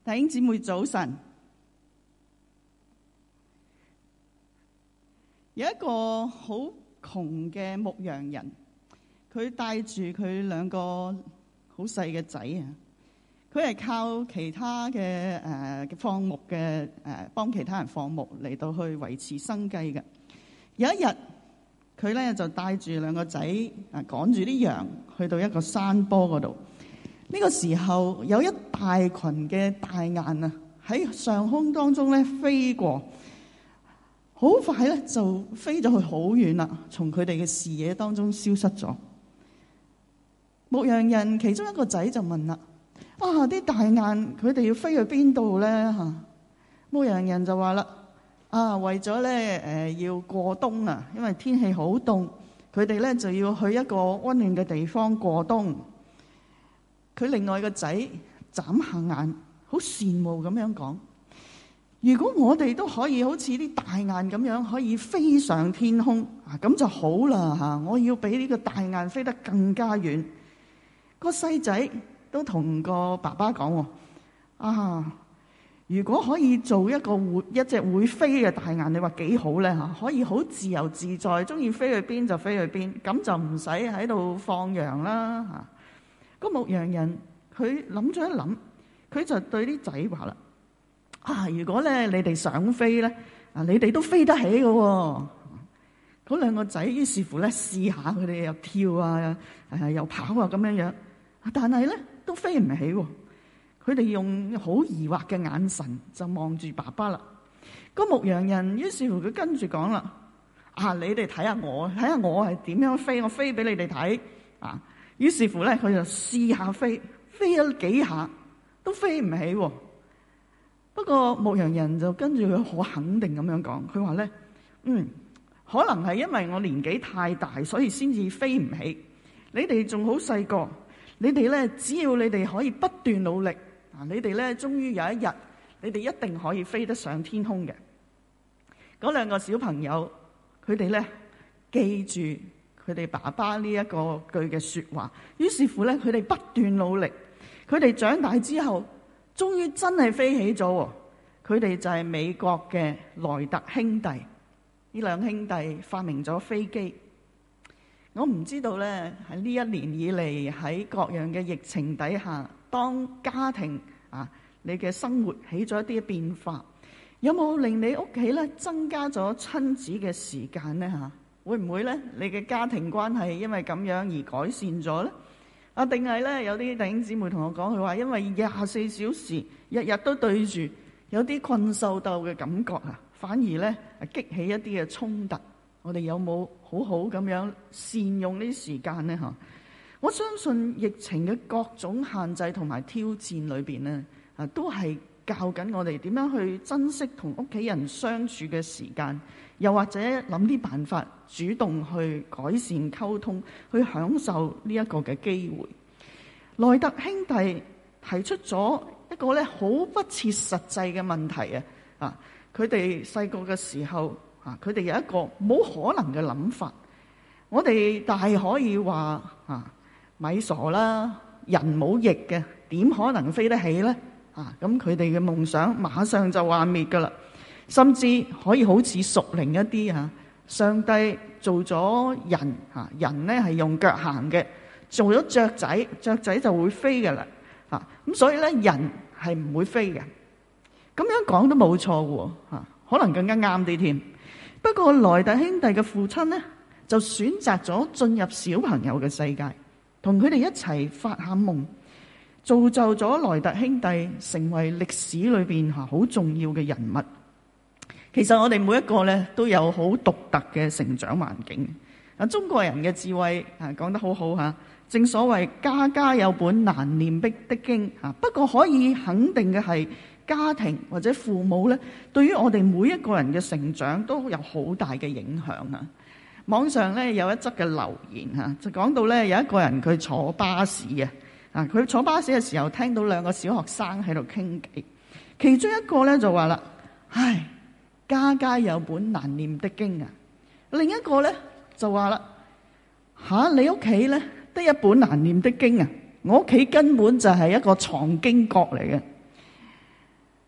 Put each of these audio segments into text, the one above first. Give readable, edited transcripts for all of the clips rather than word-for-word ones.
弟兄姊妹早晨。有一個好窮嘅牧羊人，佢帶住佢兩個好細嘅仔啊，佢係靠其他嘅放牧嘅幫其他人放牧嚟到去維持生計嘅。有一日，佢咧就帶住兩個仔趕住啲羊去到一個山坡嗰度。呢個時候有一大群嘅大雁啊喺上空當中咧飛過，好快咧就飛咗去好遠啦，從佢哋嘅視野當中消失咗。牧羊人其中一個仔就問啦：啲大雁佢哋要飛去邊度咧？牧羊人就話啦：為咗咧要過冬啊，因為天氣好凍，佢哋咧就要去一個溫暖嘅地方過冬。佢另外個仔眨下眼，好羨慕咁樣講：如果我哋都可以好似啲大雁咁樣可以飛上天空咁就好啦。我要比呢個大雁飛得更加遠。個細仔都同個爸爸講：如果可以做一隻會飛嘅大雁，你話幾好呢？可以好自由自在，中意飛去邊就飛去邊，咁就唔使喺度放羊啦。個牧羊人佢諗咗一諗，佢就對啲仔話啦：如果咧你哋想飛咧，你哋都飛得起嘅喎。嗰兩個仔於是乎咧試下，佢哋又跳又跑咁樣，但係咧都飛唔起喎。佢哋用好疑惑嘅眼神就望住爸爸啦。個牧羊人於是乎佢跟住講啦：你哋睇下我係點樣飛，我飛俾你哋睇。於是乎咧，佢就試下飛咗幾下，都飛唔起喎。不過牧羊人就跟住佢好肯定咁樣講，佢話咧：可能係因為我年紀太大，所以先至飛唔起。你哋仲好細個，你哋咧只要你哋可以不斷努力，你哋咧終於有一日，你哋一定可以飛得上天空嘅。嗰兩個小朋友，佢哋咧記住佢哋爸爸呢一個句嘅說話，於是乎咧，佢哋不斷努力。佢哋長大之後，終於真係飛起咗。佢哋就係美國嘅萊特兄弟。呢兩兄弟發明咗飛機。我唔知道咧，喺呢一年以嚟，喺各樣嘅疫情底下，當家庭你嘅生活起咗一啲變化，有冇令你屋企咧增加咗親子嘅時間呢？會唔會咧？你嘅家庭關係因為咁樣而改善咗呢？定係咧有啲弟兄姊妹同我講，佢話因為24小時日日都對住，有啲困獸鬥嘅感覺反而咧激起一啲嘅衝突。我哋有冇好好咁樣善用呢啲時間呢？我相信疫情嘅各種限制同埋挑戰裏邊呢，都係教緊我哋點樣去珍惜同屋企人相處嘅時間，又或者諗啲辦法主動去改善溝通，去享受呢一個嘅機會。萊特兄弟提出咗一個咧好不切實際嘅問題佢哋細個嘅時候佢哋有一個冇可能嘅諗法。我哋大可以話咪傻啦，人冇翼嘅，點可能飛得起呢？咁佢哋嘅夢想馬上就幻滅噶啦。甚至可以好似屬靈一啲上帝做咗人人呢係用腳行嘅，做咗雀仔，雀仔就會飛噶啦。咁所以咧人係唔會飛嘅。咁樣講都冇錯喎，可能更加啱啲添。不過萊特兄弟嘅父親呢，就選擇咗進入小朋友嘅世界，同佢哋一齊發下夢，造就咗萊特兄弟成為歷史裏邊好重要嘅人物。其實我哋每一個咧都有好獨特嘅成長環境。中國人嘅智慧講得好好吓，正所謂家家有本難念的經。不過可以肯定嘅係，家庭或者父母咧，對於我哋每一個人嘅成長都有好大嘅影響啊！網上咧有一則嘅留言就講到咧有一個人佢坐巴士佢坐巴士嘅時候聽到兩個小學生喺度傾偈，其中一個咧就話啦：唉，家家有本難念的經另一個咧就話啦：你屋企咧得一本難念的經我屋企根本就係一個藏經閣嚟嘅。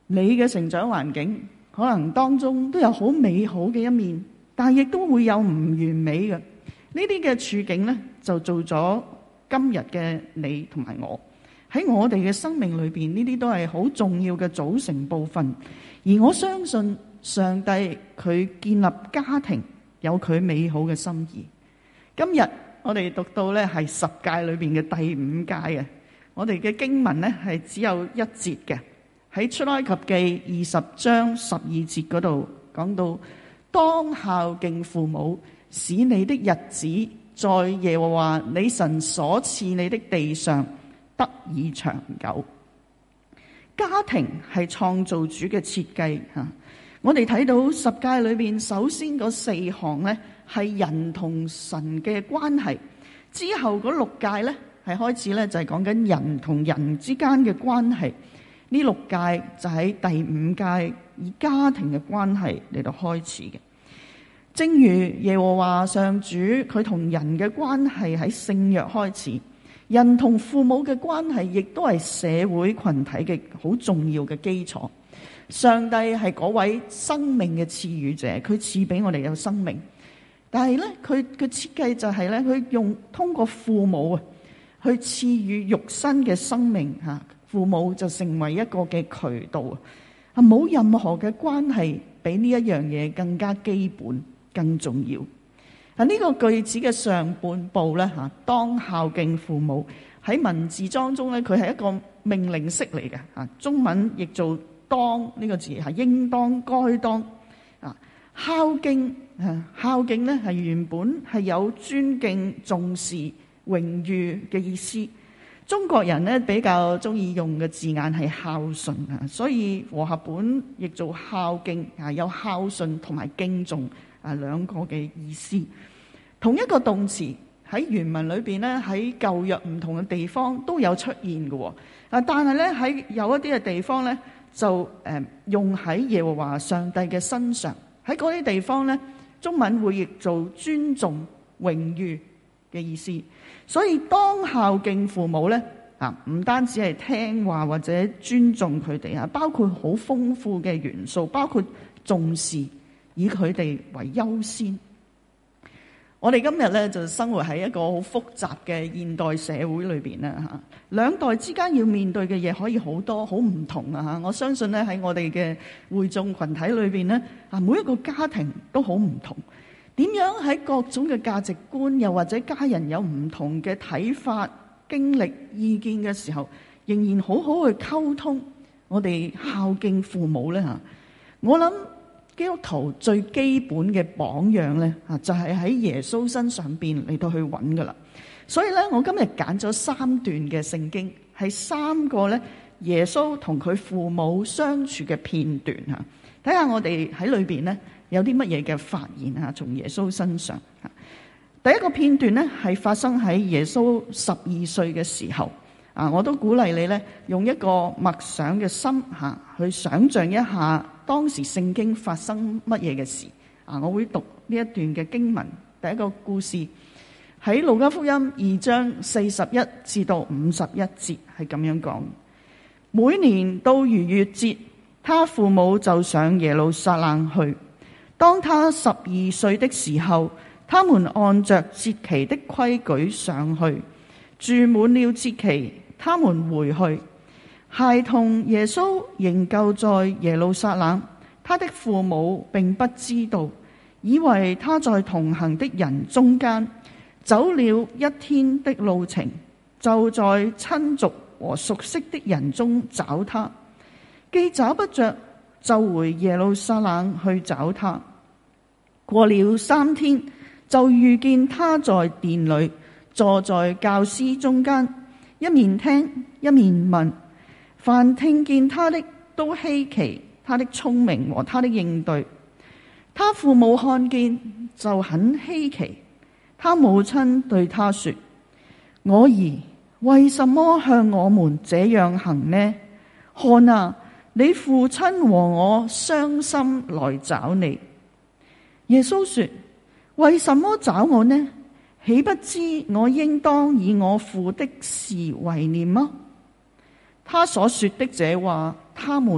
你嘅成長環境可能當中都有好美好嘅一面，但係亦都會有唔完美嘅。呢啲嘅處境呢，就做咗今日嘅你同埋我。喺我哋嘅生命裏邊，呢啲都係好重要嘅組成部分。而我相信上帝佢建立家庭有佢美好嘅心意。今日我哋讀到呢係十誡裏邊嘅第五誡嘅，我哋嘅經文呢係只有一節嘅，喺出埃及記20章12節嗰度講到，當孝敬父母，使你的日子在耶和華你神所賜你的地上得以長久。家庭係創造主嘅設計吓。我哋睇到十誡裏邊，首先嗰4項呢係人同神嘅關係，之後嗰6誡呢係開始呢就係講緊人同人之間嘅關係。呢6誡就喺第5誡以家庭嘅關係嚟到開始嘅。正如耶和華上主佢同人嘅關係喺聖約開始，人同父母嘅關係亦都係社會群體嘅好重要嘅基礎。上帝係嗰位生命嘅賜予者，佢賜俾我哋有生命，但係咧佢嘅設計就係咧，佢通過父母啊去賜予肉身嘅生命吓，父母就成為一個嘅渠道啊，冇任何嘅關係比呢一樣嘢更加基本、更重要。呢個句子嘅上半部咧吓，當孝敬父母，喺文字當中咧，佢係一個命令式嚟嘅吓，中文譯做當呢個字係應當、該當啊。孝敬孝敬咧係原本係有尊敬、重視、榮譽嘅意思。中國人咧比較中意用嘅字眼係孝順啊，所以和合本譯做孝敬啊，有孝順同埋敬重兩個嘅意思。同一個動詞喺原文裏邊咧，喺舊約唔同嘅地方都有出現嘅啊，但係咧喺有一啲嘅地方咧就用喺耶和華上帝嘅身上。喺嗰啲地方咧，中文會譯做尊重、榮譽嘅意思。所以當孝敬父母咧啊，唔單止係聽話或者尊重佢哋啊，包括好豐富嘅元素，包括重視，以佢哋為優先。我哋今日咧就生活喺一個好複雜嘅現代社會裏邊啦嚇，兩代之間要面對嘅嘢可以好多好唔同啊嚇。我相信咧喺我哋嘅會眾群體裏邊咧啊，每一個家庭都好唔同。點樣喺各種嘅價值觀，又或者家人有唔同嘅睇法、經歷、意見嘅時候，仍然好好去溝通，我哋孝敬父母咧嚇。我諗基督徒最基本嘅榜樣咧啊，就係喺耶穌身上邊嚟到去揾噶啦。所以咧，我今日揀咗3段嘅聖經，係3個咧耶穌同佢父母相處嘅片段嚇。睇下我哋喺裏邊咧有啲乜嘢嘅發現啊？從耶穌身上，第一個片段咧係發生喺耶穌12歲嘅時候啊。我都鼓勵你咧用一個默想嘅心嚇去想像一下當時聖經發生乜嘢嘅事啊。我會讀呢一段嘅經文，第一個故事喺路加福音2章41至到51節係咁樣講：每年到逾越節，他父母就上耶路撒冷去。當他12歲的時候，他們按着節期的規矩上去，住滿了節期，他們回去。孩童耶穌仍舊在耶路撒冷，他的父母並不知道，以為他在同行的人中間，走了一天的路程，就在親族和熟悉的人中找他。既找不着，就回耶路撒冷去找他。過了3天，就遇見他在殿裏，坐在教師中間，一面聽一面問。凡聽見他的都稀奇他的聰明和他的應對。他父母看見就很稀奇。他母親對他說：我兒，為什麼向我們這樣行呢？看啊，你父親和我傷心來找你。耶穌說：為什麼找我呢？豈不知我應當以我父的事為念嗎？他所說的這話，他們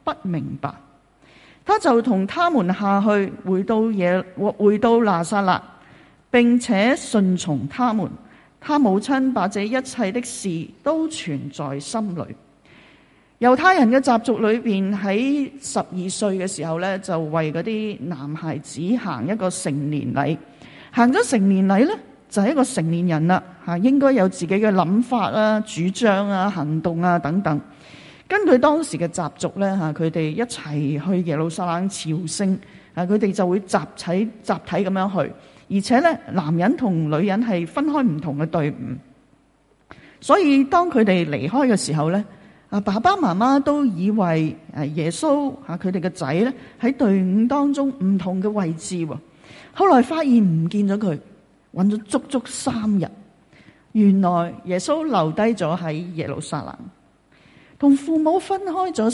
不明白。他就同他們下去，回到拿撒勒，並且順從他們。他母親把這一切的事都存在心裏。猶太人嘅習俗裏邊，喺12歲嘅時候咧，就為嗰啲男孩子行一個成年禮。行咗成年禮咧，就係一個成年人啦，應該有自己嘅諗法啦、主張啊、行動啊等等。根據當時嘅習俗咧，佢哋一齊去耶路撒冷朝聖，佢哋就會集體咁樣去，而且咧，男人同女人係分開唔同嘅隊伍。所以當佢哋離開嘅時候咧，爸爸媽媽都以為耶穌佢哋嘅仔咧喺隊伍當中唔同嘅位置喎。後來發現唔見咗佢，揾咗足足3日，原來耶穌留低咗喺耶路撒冷，同父母分開咗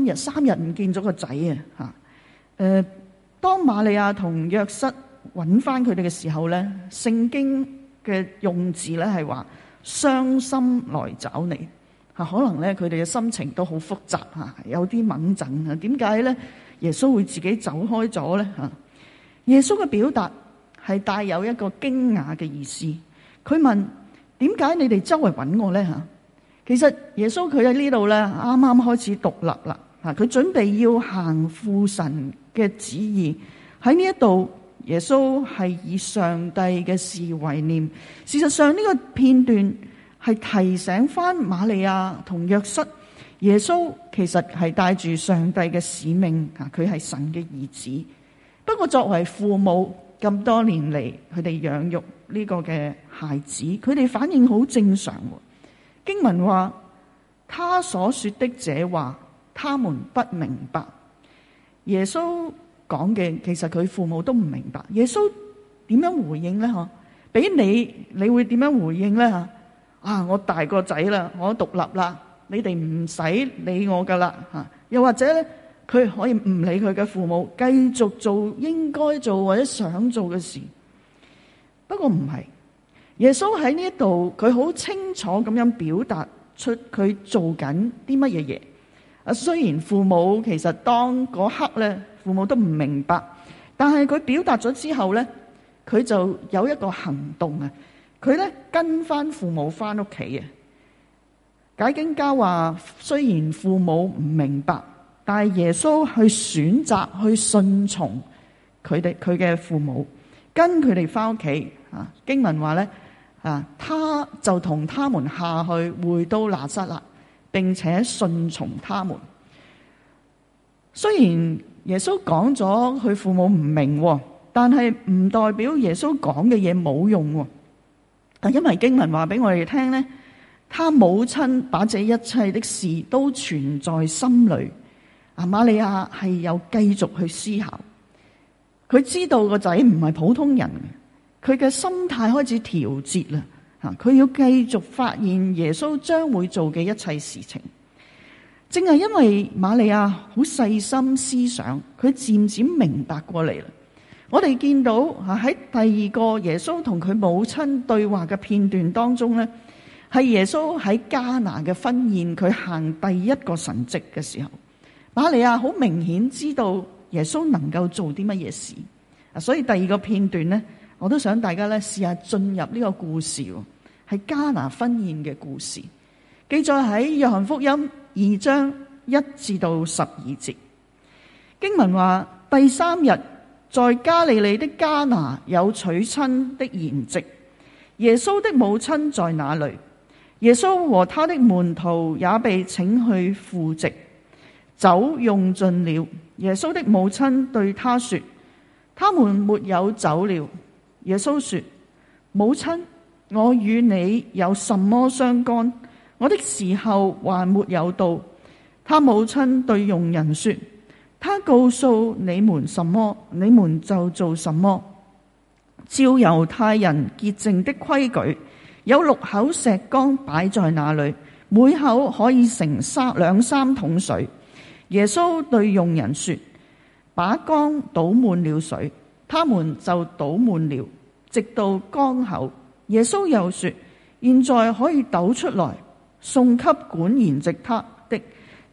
3日唔見咗個仔啊！當瑪利亞同約瑟揾翻佢哋嘅時候咧，聖經嘅用字咧係話傷心來找你。可能咧佢哋嘅心情都好複雜，有啲掹陣。點解咧耶穌會自己走開咗咧？耶穌嘅表達係帶有一個驚訝嘅意思。佢問：點解你哋周圍揾我咧？其實耶穌佢喺呢度咧啱啱開始獨立啦，佢準備要行父神嘅旨意。喺呢一度，耶穌係以上帝嘅事為念。事實上呢個片段係提醒翻瑪利亞同約瑟，耶穌其實係帶住上帝嘅使命，佢係神嘅兒子。不過作為父母咁多年嚟，佢哋養育呢個嘅孩子，佢哋反應好正常。經文話，他所說的這話，他們不明白。耶穌講嘅其實佢父母都唔明白。耶穌點樣回應呢？俾你會點樣回應呢？我大個仔啦，我獨立啦，你哋唔使理我噶啦。又或者咧，佢可以唔理佢嘅父母，繼續做應該做或者想做嘅事。不過唔係，耶穌喺呢一度，佢好清楚咁樣表達出佢做緊啲乜嘢嘢。雖然父母其實當嗰刻咧，父母都唔明白，但係佢表達咗之後咧，佢就有一個行動啊！佢咧跟翻父母翻屋企啊！解經家話，雖然父母唔明白，但係耶穌去選擇去順從佢嘅父母，跟佢哋翻屋企啊！經文話咧他就同他們下去，回到拿撒勒，並且順從他們。雖然耶穌講咗佢父母唔明，但係唔代表耶穌講嘅嘢冇用。因為經文話俾我哋聽咧，他母親把這一切的事都存在心裏。瑪利亞係有繼續去思考，佢知道個仔唔係普通人，佢嘅心態開始調節啦。佢要繼續發現耶穌將會做嘅一切事情。正係因為瑪利亞好細心思想，佢漸漸明白過嚟啦。我哋見到喺第二個耶穌同佢母親對話嘅片段當中咧，係耶穌喺迦拿嘅婚宴，佢行第一個神蹟嘅時候，瑪利亞好明顯知道耶穌能夠做啲乜嘢事。所以第二個片段咧，我都想大家咧試下進入呢個故事，係迦拿婚宴嘅故事，記載喺約翰福音2章1至到12節。經文話，第3日，在加利利的迦拿有娶親的筵席，耶穌的母親在那裏，耶穌和他的門徒也被請去赴席。酒用盡了，耶穌的母親對他說：他們沒有酒了。耶穌說：母親，我與你有什麼相干？我的時候還沒有到。他母親對用人說：他告訴你們什麼，你們就做什麼。照猶太人潔淨的規矩，有6口石缸擺在那裏，每口可以盛2、3桶水。耶穌對用人說：把缸倒滿了水，他們就倒滿了，直到缸口。耶穌又說：現在可以抖出來，送給管筵席他的。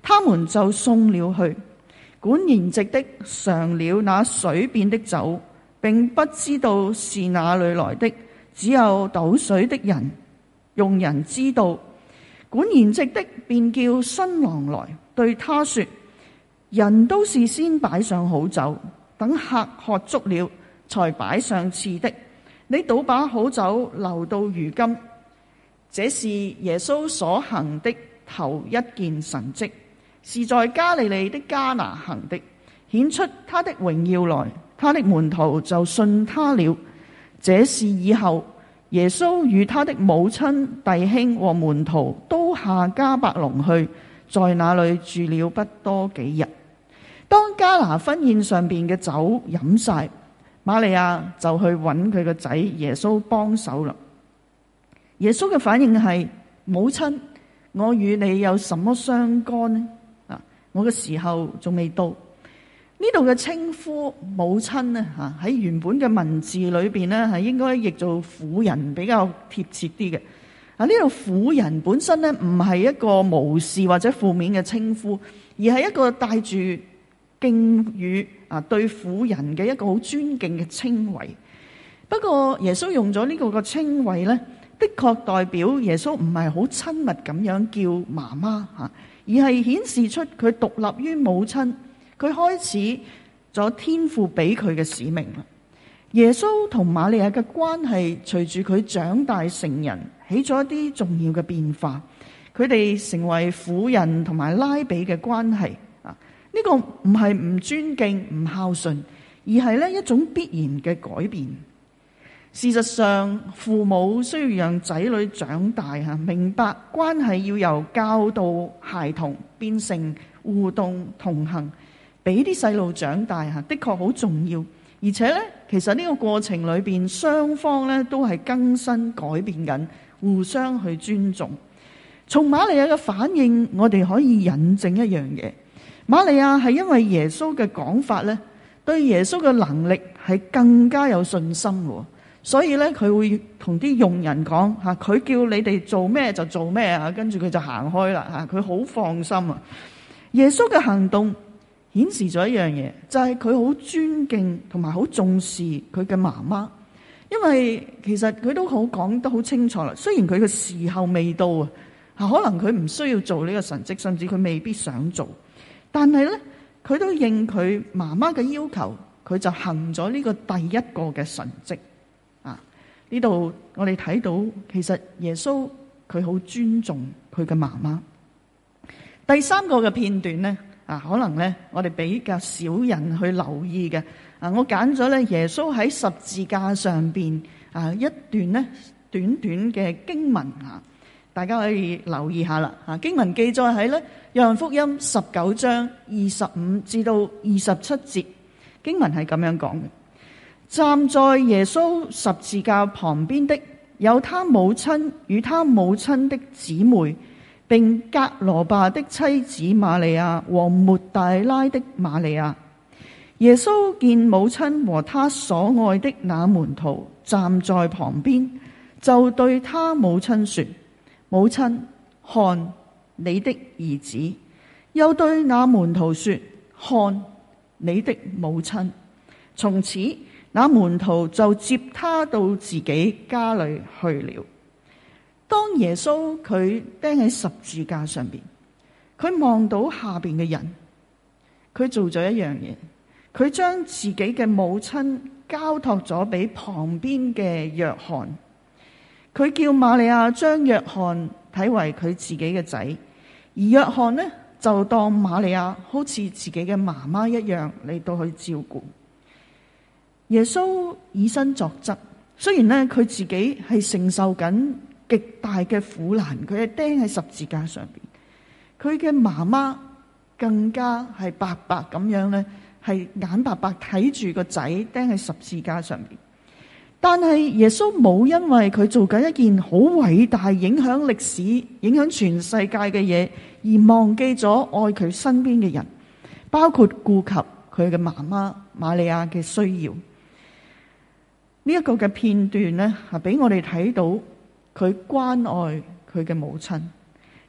他們就送了去。管筵席的嘗了那水變的酒，並不知道是哪裏來的，只有斗水的用人知道。管筵席的便叫新郎來，對他說：人都是先擺上好酒，等客喝足了，才擺上次的。你倒把好酒留到如今。這是耶穌所行的頭一件神蹟，是在加利利的迦拿行的，顯出他的榮耀來，他的門徒就信他了。這事以後，耶穌與他的母親、弟兄和門徒都下迦百農去，在那裏住了不多幾日。當迦拿婚宴上邊嘅酒飲晒，瑪利亞就去揾佢個仔耶穌幫手啦。耶穌嘅反應係：母親，我與你有什麼相干呢？我嘅時候仲未到。呢度嘅稱呼母親呢，喺原本嘅文字裏邊呢，係應該譯做婦人比較貼切啲嘅。呢度婦人本身呢，唔係一個無視或者負面嘅稱呼，而係一個帶住敬語對婦人嘅一個好尊敬嘅稱謂。不過耶穌用咗呢個嘅稱謂呢，的確代表耶穌唔係好親密咁樣叫媽媽，而係顯示出佢獨立於母親，佢開始咗天父俾佢嘅使命啦。耶穌同瑪利亞嘅關係隨住佢長大成人，起咗一啲重要嘅變化。佢哋成為婦人同埋拉比嘅關係。呢個唔係唔尊敬、唔孝順，而係呢一種必然嘅改變。事實上，父母需要讓仔女長大，明白關係要由教導孩童變成互動同行，俾啲細路長大，的確好重要。而且呢，其實呢個過程裏邊，雙方呢都係更新改變緊，互相去尊重。從瑪利亞嘅反應，我哋可以引證一樣嘢：瑪利亞係因為耶穌嘅講法呢，對耶穌嘅能力係更加有信心嘅。所以咧，佢會同啲傭人講吓，佢叫你哋做咩就做咩啊，跟住佢就行開啦吓，佢好放心啊。耶穌嘅行動顯示咗一樣嘢，就係佢好尊敬同埋好重視佢嘅媽媽，因為其實佢都好講得好清楚啦。雖然佢嘅時候未到啊，可能佢唔需要做呢個神蹟，甚至佢未必想做，但係咧，佢都應佢媽媽嘅要求，佢就行咗呢個第一個嘅神蹟。呢度我哋睇到，其實耶穌佢好尊重佢嘅媽媽。第三個嘅片段呢，可能呢我哋比較少人去留意嘅。我揀咗呢耶穌喺十字架上邊一段呢短短嘅經文，大家可以留意下啦。經文記載喺呢約翰福音19章25至到27節，經文係咁樣講嘅。站在耶穌十字架旁邊的有他母親與他母親的姊妹，並格羅巴的妻子瑪利亞和抹大拉的瑪利亞。耶穌見母親和他所愛的那門徒站在旁邊，就對他母親說：母親，看你的兒子。又對那門徒說：看你的母親。從此那門徒就接他到自己家裏去了。當耶穌佢釘喺十字架上邊，佢望到下邊嘅人，佢做咗一樣嘢，佢將自己嘅母親交託咗俾旁邊嘅約翰。佢叫瑪利亞將約翰睇為佢自己嘅仔，而約翰呢就當瑪利亞好似自己嘅媽媽一樣嚟到去照顧。耶穌以身作則，雖然呢佢自己係承受緊極大嘅苦難，佢係釘喺十字架上邊，佢嘅媽媽更加係白白咁樣呢，係眼白白睇住個仔釘喺十字架上邊。但係耶穌冇因為佢做緊一件好偉大、影響歷史、影響全世界嘅嘢，而忘記咗愛佢身邊嘅人，包括顧及佢嘅媽媽瑪利亞嘅需要。呢一個嘅片段呢，係俾我哋睇到佢關愛佢嘅母親。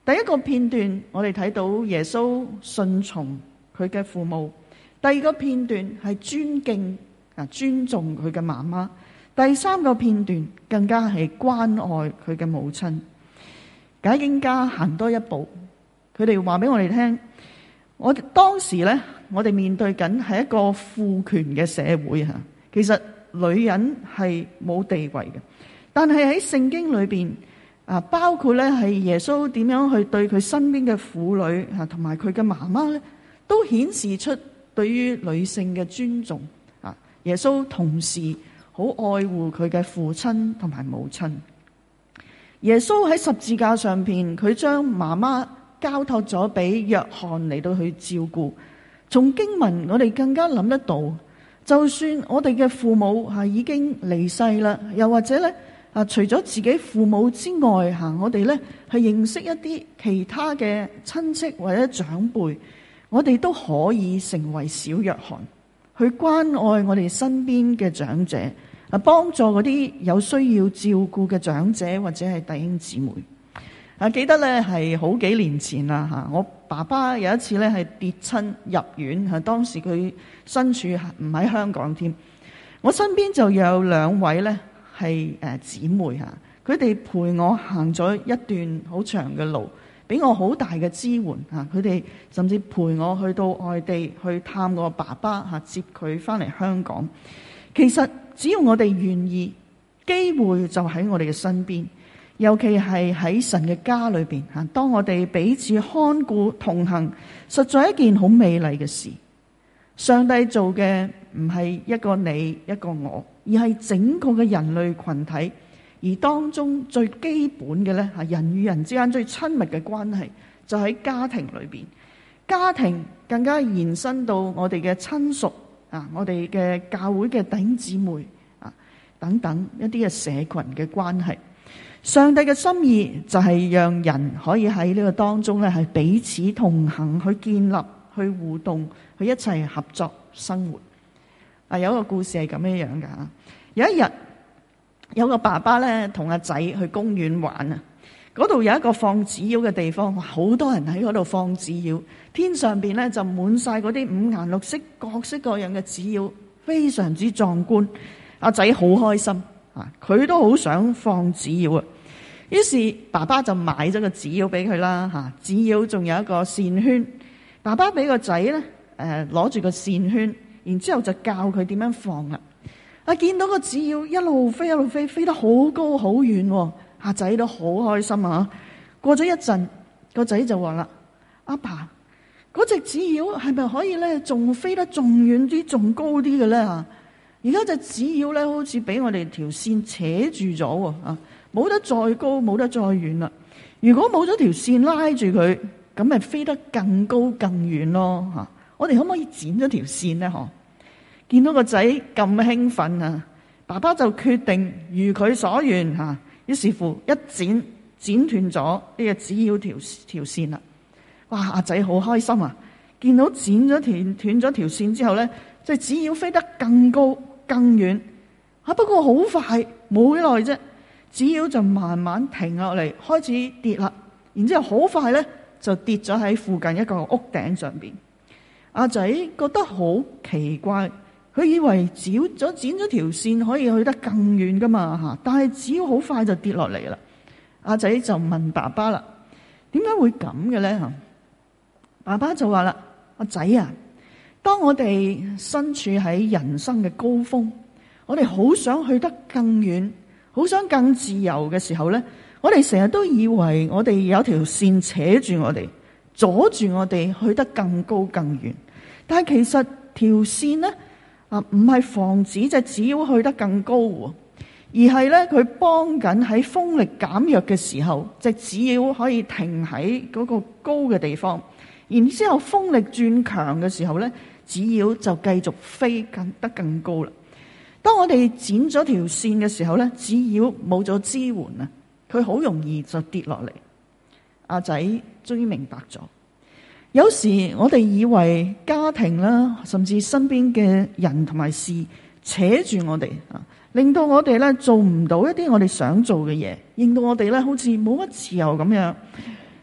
第一個片段我哋睇到耶穌順從佢嘅父母，第二個片段係尊敬尊重佢嘅媽媽，第三個片段更加係關愛佢嘅母親。解經家行多一步，佢哋話俾我哋聽，我哋當時呢，我哋面對緊係一個父權嘅社會吓，其實女人係冇地位嘅，但係喺聖經裏邊包括咧係耶穌點樣去對佢身邊嘅婦女同埋佢嘅媽媽咧，都顯示出對於女性嘅尊重。耶穌同時好愛護佢嘅父親同埋母親。耶穌喺十字架上邊，佢將媽媽交託咗俾約翰嚟到去照顧。從經文我哋更加諗得到，就算我哋嘅父母已經離世啦，又或者咧除咗自己父母之外我哋咧係認識一啲其他嘅親戚或者長輩，我哋都可以成為小約翰，去關愛我哋身邊嘅長者，幫助嗰啲有需要照顧嘅長者或者係弟兄姊妹。記得咧係好幾年前啦，我爸爸有一次咧係跌親入院，當時佢身處唔喺香港添，我身邊就有兩位咧係姊妹吓，佢哋陪我行咗一段好長嘅路，俾我好大嘅支援吓，佢哋甚至陪我去到外地去探我爸爸吓，接佢翻嚟香港。其實只要我哋願意，機會就喺我哋嘅身邊，尤其係喺神嘅家裏邊吓，當我哋彼此看顧同行，實在一件好美麗嘅事。上帝做嘅唔係一個你一個我，而係整個嘅人類群體，而當中最基本嘅咧係人與人之間最親密嘅關係，就喺家庭裏邊。家庭更加延伸到我哋嘅親屬我哋嘅教會嘅弟兄姊妹等等一啲嘅社群嘅關係。上帝嘅心意就係讓人可以喺呢個當中咧係彼此同行，去建立，去互動，去一齊合作生活。有一個故事係咁樣樣噶。有一日有個爸爸咧同阿仔去公園玩啊，嗰度有一個放紙鷂嘅地方，好多人喺嗰度放紙鷂，天上邊咧就滿晒嗰啲五顏六色、各式各樣嘅紙鷂，非常之壯觀。阿仔好開心佢都好想放紙鷂啊。於是爸爸就買咗個紙鷂俾佢啦紙鷂仲有一個線圈，爸爸俾個仔咧攞住個線圈，然之後就教佢點樣放啦。見到個紙鷂一路飛一路飛，飛得好高好遠，阿仔都好開心啊。過咗一陣，個仔就話啦：阿爸，嗰隻紙鷂係咪可以咧仲飛得仲遠啲、仲高啲嘅咧？而家隻紙鷂咧好似俾我哋條線扯住咗冇得再高，冇得再遠啦。如果冇咗條線拉住佢，咁咪飛得更高更遠咯。我哋可唔可以剪咗條線咧？見到個仔咁興奮爸爸就決定如佢所願於是乎一剪斷咗呢個紙鷂條線啦。哇！阿仔好開心見到剪咗斷咗條線之後咧，隻紙鷂飛得更高更遠不過好快，冇幾耐啫，紙鷂就慢慢停落嚟，開始跌啦。然之後好快咧就跌咗喺附近一個屋頂上邊。阿仔覺得好奇怪，佢以為剪咗條線可以去得更遠噶嘛但係紙鷂好快就跌落嚟啦。阿仔就問爸爸啦：點解會咁嘅咧？爸爸就話啦：阿仔當我哋身處喺人生嘅高峰，我哋好想去得更遠，好想更自由嘅時候咧，我哋成日都以為我哋有條線扯住我哋，阻住我哋去得更高更遠。但係其實條線咧唔係防止隻紙鷂去得更高，而係咧佢幫緊喺風力減弱嘅時候，隻紙鷂可以停喺嗰個高嘅地方。然之後風力轉強嘅時候咧，紙鷂就繼續飛得更高啦。當我哋剪咗條線嘅時候咧，紙鷂冇咗支援佢好容易就跌落嚟。阿仔終於明白咗，有時我哋以為家庭啦，甚至身邊嘅人同埋事扯住我哋令到我哋咧做唔到一啲我哋想做嘅嘢，令到我哋咧好似冇乜自由咁樣。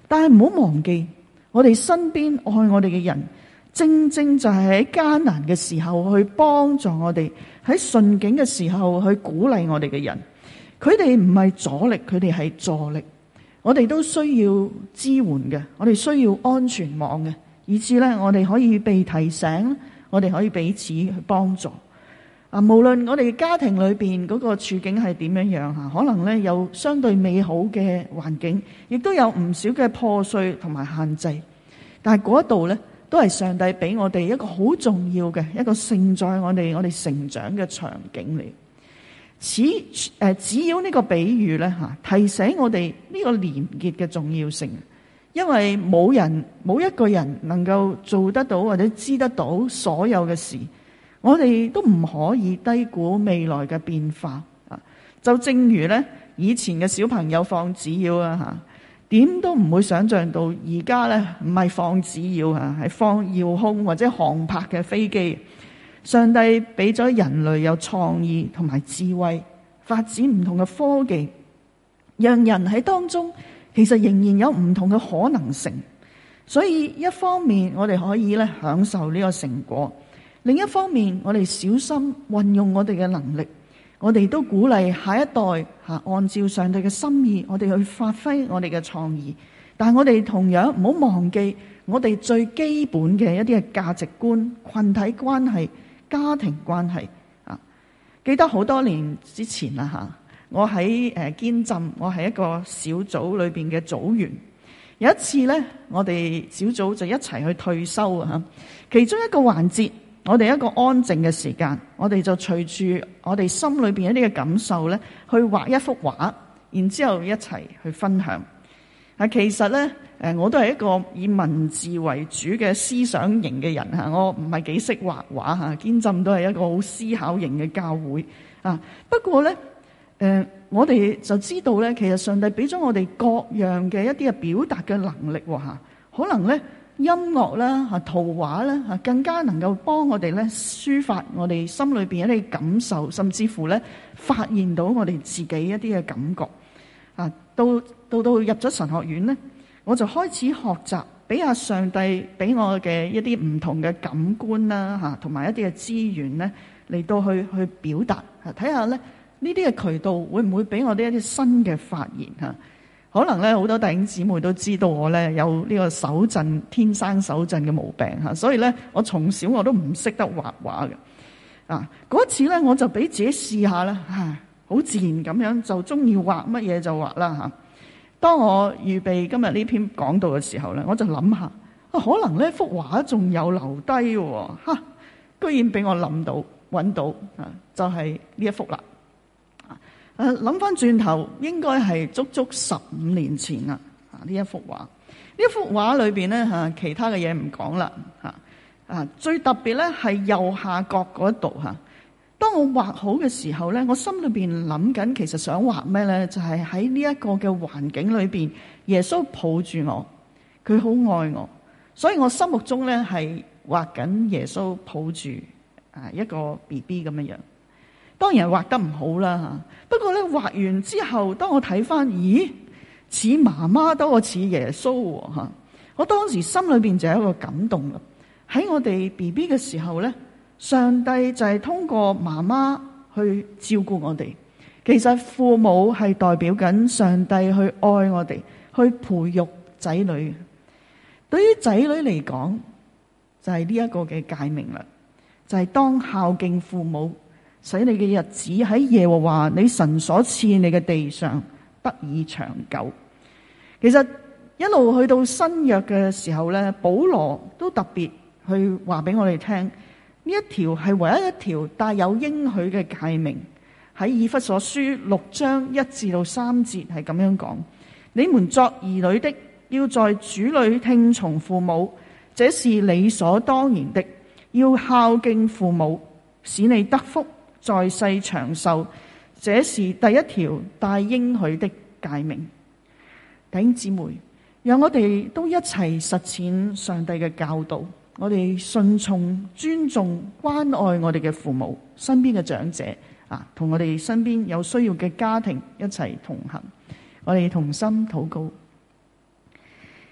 但係唔好忘記，我哋身邊愛我哋嘅人，正正就係喺艱難嘅時候去幫助我哋，喺順境嘅時候去鼓勵我哋嘅人。佢哋唔係阻力，佢哋係助力。我哋都需要支援嘅，我哋需要安全網嘅，以致咧我哋可以被提醒，我哋可以彼此去幫助。無論我哋家庭裏邊嗰個處境係點樣樣吓，可能咧有相對美好嘅環境，亦都有唔少嘅破碎同埋限制。但係嗰度咧，都係上帝俾我哋一個好重要嘅一個盛載我哋成長嘅場景嚟。只要呢個比喻咧提醒我哋呢個連結嘅重要性，因為冇一個人能夠做得到或者知得到所有嘅事，我哋都唔可以低估未來嘅變化。就正如咧以前嘅小朋友放紙鷂啊，點都唔會想象到而家咧唔係放紙鷂啊，係放遙控或者航拍嘅飛機。上帝俾咗人類有創意同埋智慧，發展唔同嘅科技，讓人喺當中其實仍然有唔同嘅可能性。所以一方面我哋可以咧享受呢個成果，另一方面我哋小心運用我哋嘅能力，我哋都鼓勵下一代按照上帝嘅心意，我哋去發揮我哋嘅創意。但係我哋同樣唔好忘記我哋最基本嘅一啲嘅價值觀、群體關係、家庭關係。記得好多年之前我喺堅浸，我係一個小組裏邊嘅組員。有一次呢，我哋小組就一齊去退休其中一個環節，我哋一個安靜嘅時間，我哋就隨住我哋心裏邊一啲嘅感受呢，去畫一幅畫，然之後一齊去分享。其實呢，我都係一個以文字為主嘅思想型嘅人我唔係幾識畫畫堅浸都係一個好思考型嘅教會不過呢，我哋就知道呢，其實上帝俾咗我哋各樣嘅一啲嘅表達嘅能力可能呢，音樂啦圖畫啦更加能夠幫我哋呢抒發我哋心裏邊一啲感受，甚至乎呢發現到我哋自己一啲嘅感覺到入咗神學院呢，我就開始學習俾下上帝俾我嘅一啲唔同嘅感官啦同埋一啲嘅資源呢嚟到去表達睇下呢啲嘅渠道會唔會俾我哋一啲新嘅發現可能咧好多弟兄姊妹都知道我咧有呢個手震，天生手震嘅毛病所以咧我從小我都唔識得畫畫嘅嗰次咧我就俾自己試下啦好自然咁樣就中意畫乜嘢就畫啦當我預備今日呢篇講道嘅時候咧，我就諗下可能呢幅畫仲有留低喎居然俾我諗到揾到就係呢一幅啦。諗翻轉頭應該係足足15年前啦呢一幅畫。呢一幅畫裏邊咧其他嘅嘢唔講啦最特別咧係右下角嗰度當我畫好嘅時候咧，我心裏邊諗緊其實想畫咩咧，就係喺呢一個嘅環境裏邊，耶穌抱住我，佢好愛我，所以我心目中咧係畫緊耶穌抱住一個 BB 咁樣樣。當然係畫得唔好啦不過咧畫完之後，當我睇翻，咦，似媽媽多過似耶穌我當時心裏邊就有一個感動啦。喺我哋 BB 嘅時候咧，上帝就係通過媽媽去照顧我哋。其實父母係代表緊上帝去愛我哋，去培育仔女。對於仔女嚟講，就係呢一個嘅誡命啦，就係當孝敬父母，使你嘅日子喺耶和華你神所賜你嘅地上得以長久。其實一路去到新約嘅時候咧，保羅都特別去話俾我哋聽，呢一條係唯一一條帶有應許嘅誡命。喺以弗所書6章1至3節係咁樣講：你們作兒女的，要在主裏聽從父母，這是理所當然的。要孝敬父母，使你得福，在世長壽，這是第一條帶應許的誡命。弟兄姊妹，讓我哋都一齊實踐上帝嘅教導，我哋順從、尊重、關愛我哋嘅父母、身邊嘅長者同我哋身邊有需要嘅家庭一齊同行。我哋同心禱告。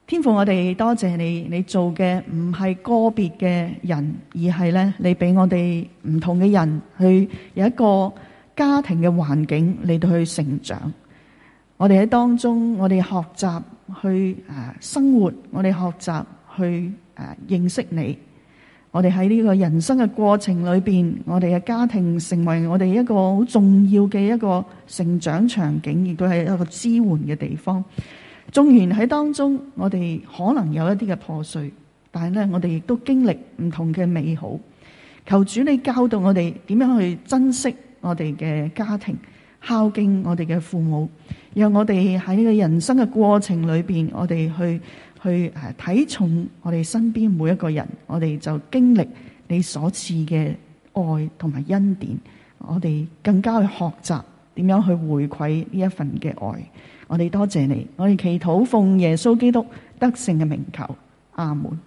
天父，我哋多謝你，你做嘅唔係個別嘅人，而係咧你俾我哋唔同嘅人去有一個家庭嘅環境嚟到去成長。我哋喺當中，我哋學習去生活，我哋學習去認識你。我哋喺呢個人生嘅過程裏邊，我哋嘅家庭成為我哋一個好重要嘅一個成長場景，亦都係一個支援嘅地方。縱然喺當中，我哋可能有一啲嘅破碎，但係咧，我哋亦都經歷唔同嘅美好。求主你教導我哋點樣去珍惜我哋嘅家庭，孝敬我哋嘅父母，讓我哋喺呢個人生嘅過程裏邊，我哋去睇重我哋身邊每一個人，我哋就經歷你所賜嘅愛同埋恩典，我哋更加去學習點樣去回饋呢一份嘅愛。我哋多謝你，我哋祈禱奉耶穌基督得勝嘅名求，阿門。